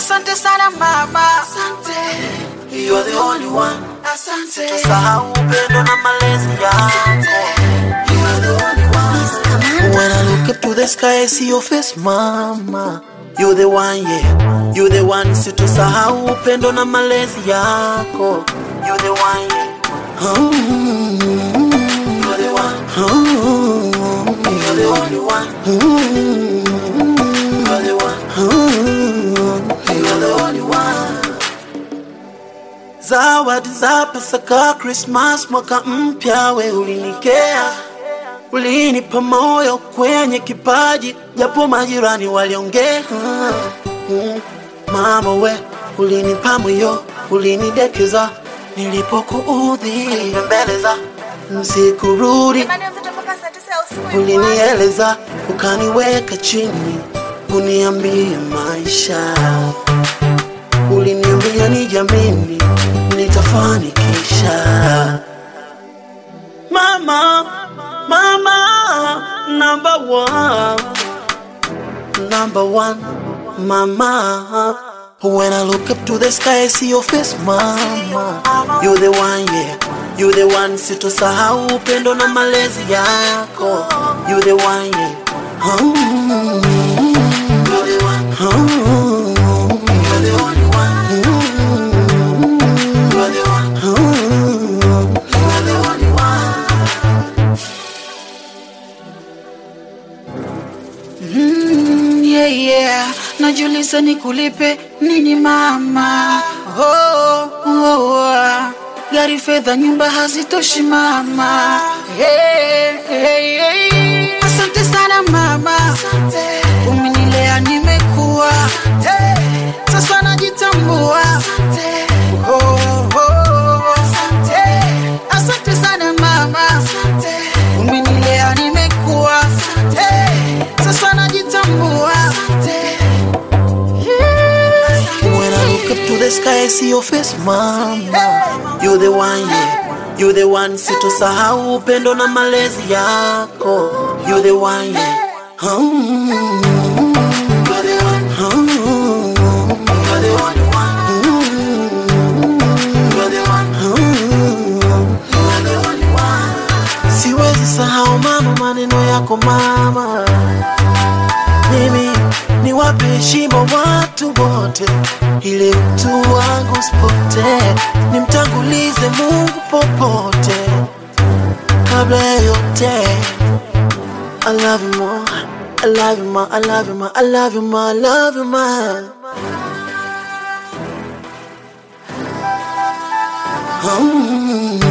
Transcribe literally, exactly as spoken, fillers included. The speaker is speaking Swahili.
Asante sana mama, asante. You are the only one. Asante. Tusahau upendo na malezi yako. You are the only one. When I look up to the sky, I see your face, mama. You the one, yeah. You the one. Situsahau upendo na malezi yako. You the one, yeah. Mm-hmm. You are the one. Mm-hmm. You are the only one. Mm-hmm. You are the one. Mm-hmm. You are the only one. Zawadi za Pasaka, Christmas, mwaka mpya we ulinikea. Ulinipa moyo kwenye kipaji, japo majirani waliongea. Mm, mama we, ulinipa moyo, ulinidekeza, nilipokuudhi nilibembeleza, msikurudi. Ulinieleza, ukaniweka chini, uniambie maisha. Uliniambia nijamini, nitafanikisha. Mama, mama, number one, number one, mama. When I look up to the sky, I see your face, mama. You the one, yeah. You the one. Situsahau upendo na malezi yako. You the one, yeah. Mm-hmm. You are the one. Mm-hmm. You are the only one. Mm-hmm. You are the one. Mm-hmm. You are the only one. Mm, yeah, yeah. Najiuliza nikulipe nini mama. Oh, oh, oh. Gari, fedha, nyumba hazitoshi mama. Hey, hey, hey. Asante sana mama. Asante. Umenilea nimekuwa. Hey. Sasa najitambua. Asante. Oh, oh, oh. Asante. Asante sana mama. Asante. Umenilea nimekuwa. Asante. Sasa najitambua. Asante. When I look up to the sky, I see your face, mama. You the one, yeah. You the one. Situsahau upendo na malezi yako. You the one, yeah. Mm-hmm. You are the one. Mm-hmm. You are the only one. Mm-hmm. You are the one. Mm-hmm. You are the only one. Siwezi sahau mama, maneno yako mama. Mimi niwape heshima watu wote, ili utu wangu usipotee. Nimtangulize Mungu popote, kabla ya yote. I love you more, I love you more, I love you more, I love you more, I love you more. Mm-hmm.